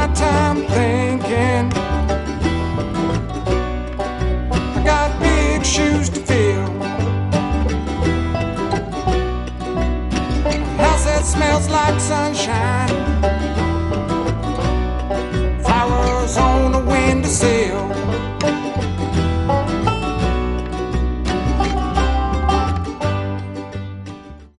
my time thinking. I got big shoes to fill. A house that smells like sunshine.